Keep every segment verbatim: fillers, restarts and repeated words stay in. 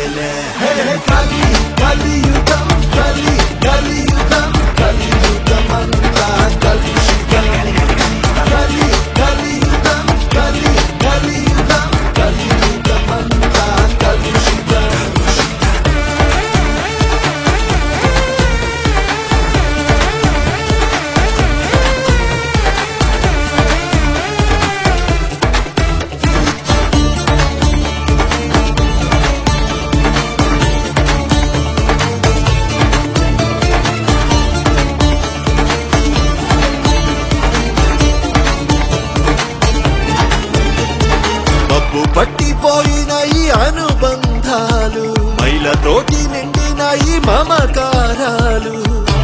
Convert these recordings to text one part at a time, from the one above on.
కలియుగమేలే కలి కలియుగం కలి కలియుగం కలియుగమంతా కలుషితం కలి కలియుగం కలి కలియుగం కలియుగమంతా కలుషితం పట్టిపోయిన ఈ అనుబంధాలు మైలతోటి నిండిన ఈ మమకారాలు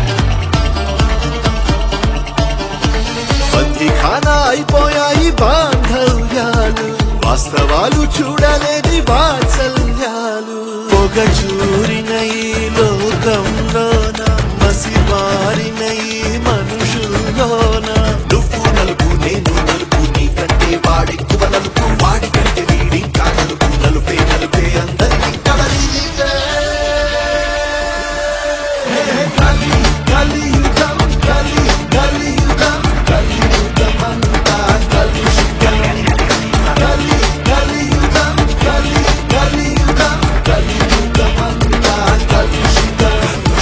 బందీఖానా అయిపోయాయి బాంధవ్యాలు వాస్తవాలు చూడలేని వాత్సల్యాలు పొగ చూరిన ఈ లోకంలోన మసిమారిన ఈ మనుషుల్లోన నువ్వు నలుపు నేను నలుపు నీ కంటే వాడెక్కువ నలుపు వాడి కంటే వీడి కానలుపు నలుపే నలుపే అందరికీ కలలిదే కలి కలియుగం కలి కలియుగం కలియుగమంతా కలుషితం కలి కలియుగం కలి కలియుగం కలియుగమంతా కలుషితం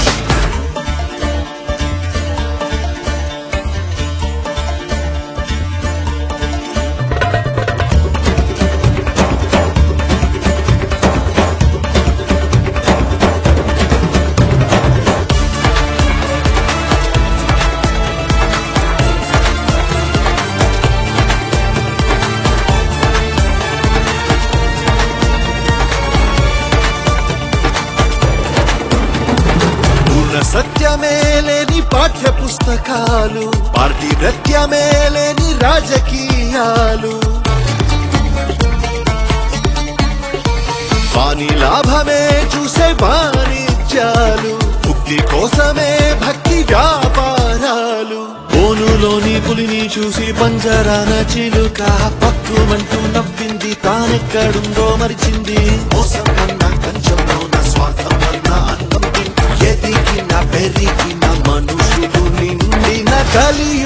సత్యమే లేని పాఠ్య పుస్తకాలు పార్టీ రత్యమే లేని రాజకీయాలు వాణి లాభమే చూసే వాణిజ్యాలు ముక్తి కోసమే భక్తి వ్యాపారాలు బోనులోని పులిని చూసి పంజరాన చిలుక పక్కుమంటూ నవ్వింది తానెక్కడుందో మరిచింది మోసం అన్న కంచంలో నా స్వార్థం అన్న అన్నం ఎదిగిన పెరిగిన మనుషులు నిండిన కలి